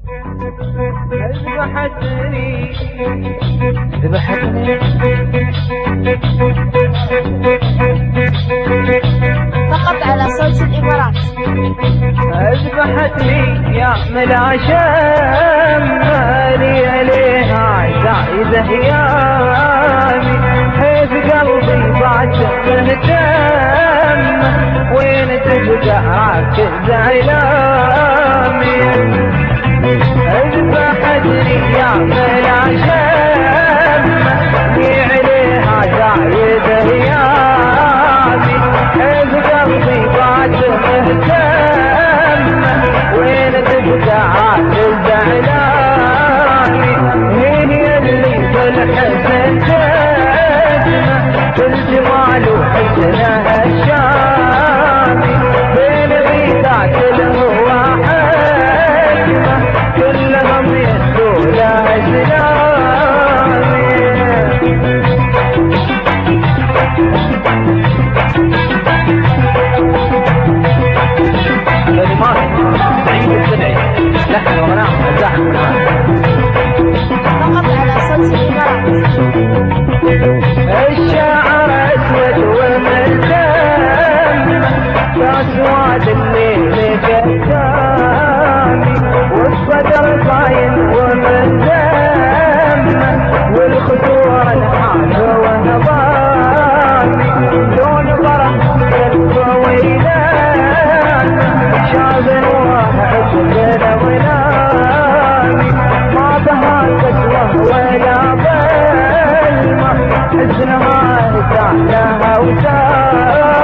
ذبحتني ذبحتني فقط على صوت الإمارات. ذبحتني يا ملاشم مالي عليها زايدة هيامي، حيث قلبي بعد مهتم وين تبقى راكز علامي. ذبحتني يا ملاشم مالي عليها زايدة هيامي، حيث قلبي بعد مهتم وين تبقى عاجز علامي. هي اللي بالحسن تجمع بالجمال وحسنها الشامي، بين بيتات الهوى حكمة كلهم يهدوا لها سلامي. كلمات سعيد السبعي، لحن وغناء الزاحم فقط على صوت الإمارات. الشعر اسود وملتم كاسواد الليل قدامي، والصدر صاين وملتم والخطور الحاد ونظامي، لون فرح قلب ويلان شاذ واحد بلا ظلامي، ما بها كسوه ولا ظلمه حزن ما ارتاح لها وسامي.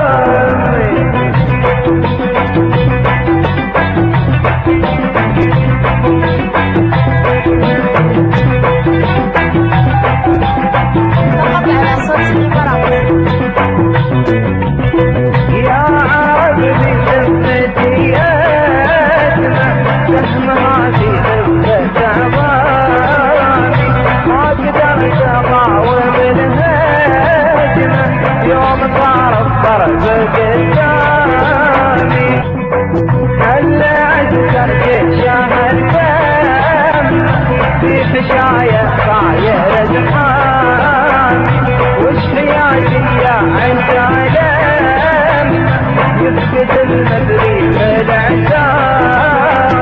فقط على صوت الإمارات. يا عابدي ثبتي اسمع سهمها في ثبت عظامي، ما قدرت اقاوم الهجمه يوم صار الضرب قدامي. هل عسكر جيشه الدم في حشايه صاير زحامي، وش حياتي يا عند علم يفقد المدري بالعتامي.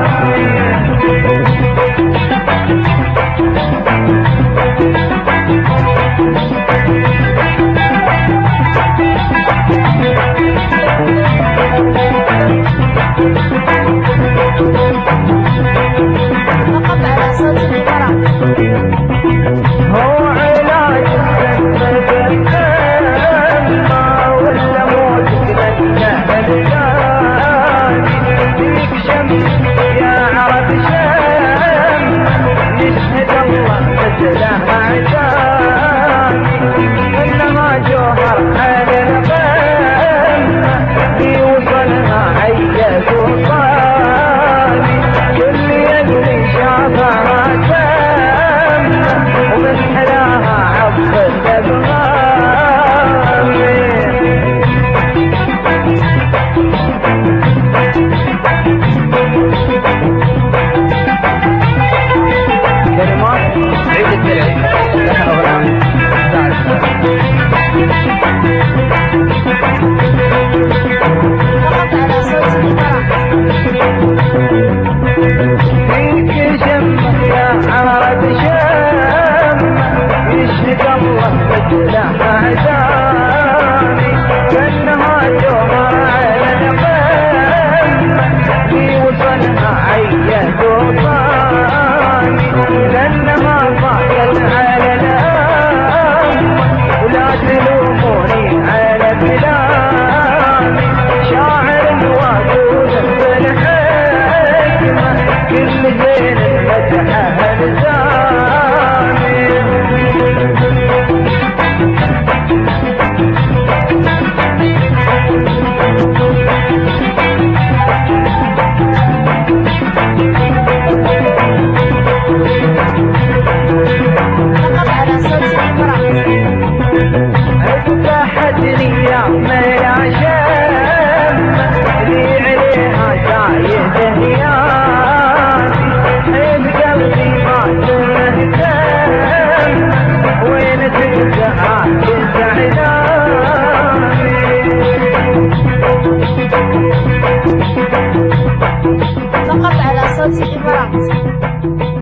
فقط على صوت الإمارات. هو علاج السنة ما ولا موتك لنا هلاني، فيك شمس يا عرب شم نشهد الله مثلها عزامي، انما جوهر على الغم يوصلها عيد وصالي، كل يلي شافها تم ومن حلاها عطف الابغامي. كلمات سعيد السلعي، فقط على صوت الإمارات.